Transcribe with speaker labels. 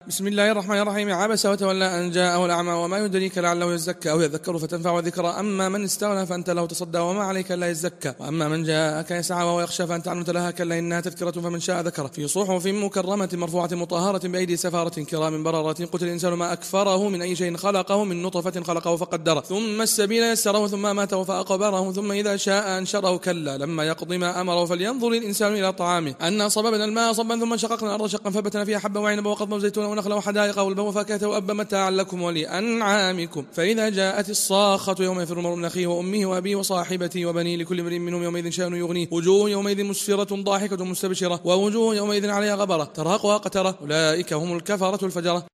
Speaker 1: بسم الله الرحمن الرحيم. عبس وتولى أن جاءه الأعمى وما يدريك لعله يزكى أو يذكر فتنفع ذكرى. أما من استغنى فأنت له تصدى وما عليك إلا يزكى. وأما من جاءك يسعى وهو يخشى فأنت عنه تلهى كلا إنها تذكرة فمن شاء ذكره. في صحف مكرمة مرفوعة مطهرة بأيدي سفارة كرام بررة. قتل الإنسان ما أكفره من أي شيء خلقه من نطفة خلقه فقدره ثم السبيل يسره ثم ماته فأقبره ثم إذا شاء أنشره كلا لما يقض ما أمره. فلينظر الإنسان إلى طعامه أنا صببنا الماء صبا ثم شققنا الأرض شقا فبتنا فيها حبا وعنبا وقضبا وزيتونا ونخلا وحدائق والبا وفاكهة وأبا متاعا لكم ولأنعامكم. فإذا جاءت الصاخة يوم يفر المرء من أخيه وأمه وأبيه وصاحبته وبنيه لكل امرئ منهم يومئذ شأن يغنيه. وجوه يومئذ مسفرة ضاحكة مستبشرة ووجوه يومئذ عليها غبرة ترهقها قترة أولئك هم الكفرة الفجرة.